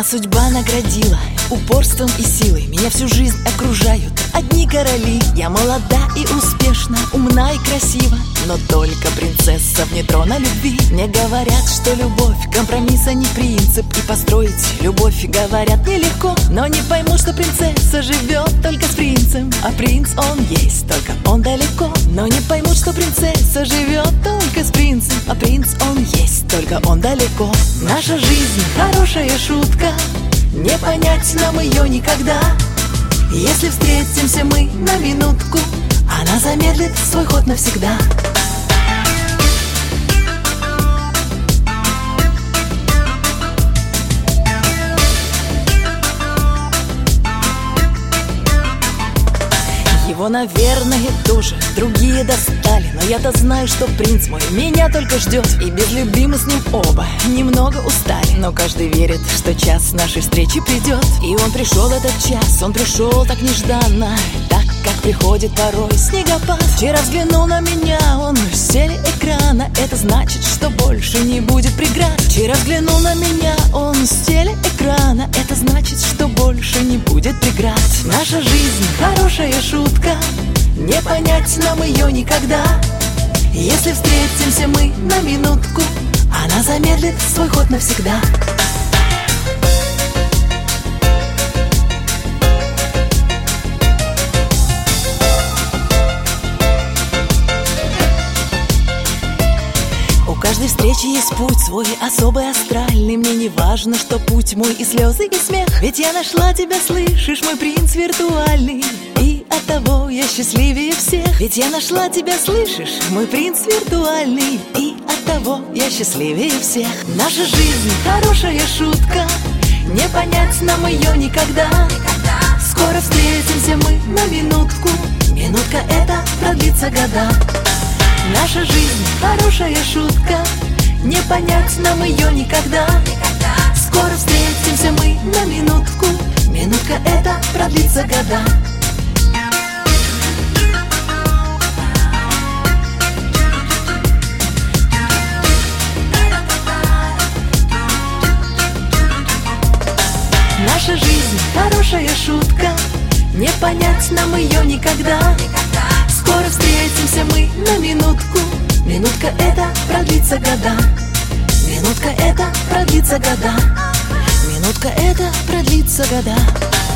судьба наградила упорством и силой. Меня всю жизнь окружают одни короли. Я молода и успешна, умна и красива, но только принцесса вне трона любви. Мне говорят, что любовь компромисса не принцип, и построить любовь, говорят, нелегко. Но не поймут, что принцесса живет только с принцем, а принц он есть, только он далеко. Но не поймут, что принцесса живет только с принцем, а принц он есть, только он далеко. Наша жизнь хорошая шутка, не понять нам ее никогда. Если встретимся мы на минутку, она замедлит свой ход навсегда. Его, наверное, тоже другие достали, но я-то знаю, что принц мой меня только ждет. И без любви мы с ним оба немного устали, но каждый верит, что час нашей встречи придет. И он пришел этот час, он пришел так нежданно, так как приходит порой снегопад. Вчера взглянул на меня он с телеэкрана, это значит, что больше не будет преград. Вчера взглянул на меня он с телеэкрана, это значит, что больше не будет преград. Наша жизнь хорошая шутка, не понять нам ее никогда. Если встретимся мы на минутку, она замедлит свой ход навсегда. У каждой встречи есть путь свой особый, астральный. Мне не важно, что путь мой и слезы, и смех, ведь я нашла тебя, слышишь, мой принц виртуальный. И оттого я счастливее всех. Ведь я нашла тебя, слышишь, мой принц виртуальный. И оттого я счастливее всех. Наша жизнь хорошая шутка, не понять нам ее никогда. Скоро встретимся мы на минутку, минутка эта продлится года. Наша жизнь хорошая шутка, не понять нам ее никогда. Скоро встретимся мы на минутку, минутка эта продлится года. Наша жизнь хорошая шутка, не понять нам ее никогда. Скоро встретимся мы на минутку, минутка эта продлится года. Минутка эта продлится года. Минутка эта продлится года.